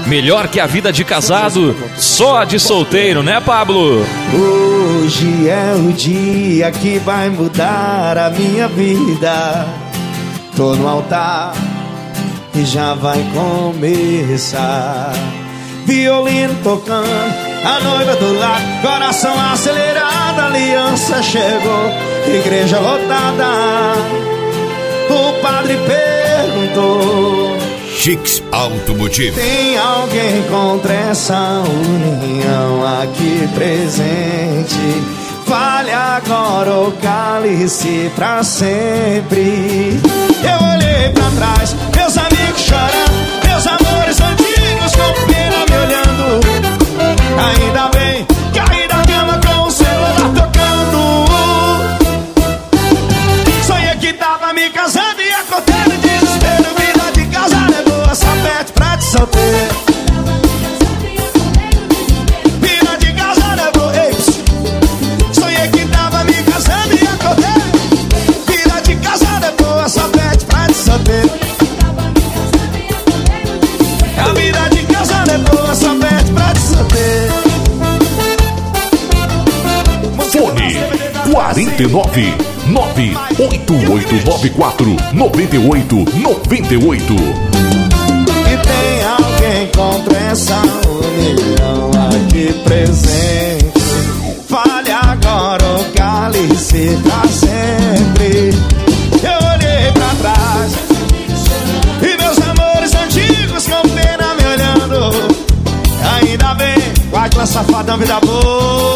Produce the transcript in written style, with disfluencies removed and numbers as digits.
Melhor que a vida de casado, só de solteiro, né, Pablo? Hoje é o dia que vai mudar a minha vida. Tô no altar e já vai começar. Violino tocando, a noiva do lado, coração acelerado, aliança chegou, igreja lotada. O padre perguntou: Chicks Automotivo, tem alguém contra essa união aqui presente? Fale agora ou cale-se pra sempre. Eu olhei pra trás, meus amigos chorando, meus amores antigos com pena me olhando. Ainda bem, caí da cama com o celular tocando. Sonhei que tava me casando e acordei no desespero. Vida de casar é boa, só pede pra te solteiro. Vida de casar é boa, ei, sonhei que tava me casando e acordei. Vida de casar é boa, só pede pra te solteiro. A vida de casar é boa, só pede pra te solteiro. Fone 49 98894 9898. E tem alguém contra essa união aqui presente? Fale agora ou cale-se pra sempre. Eu olhei pra trás e meus amores antigos com pena me olhando. Ainda bem, vai com essa safadão, vida boa.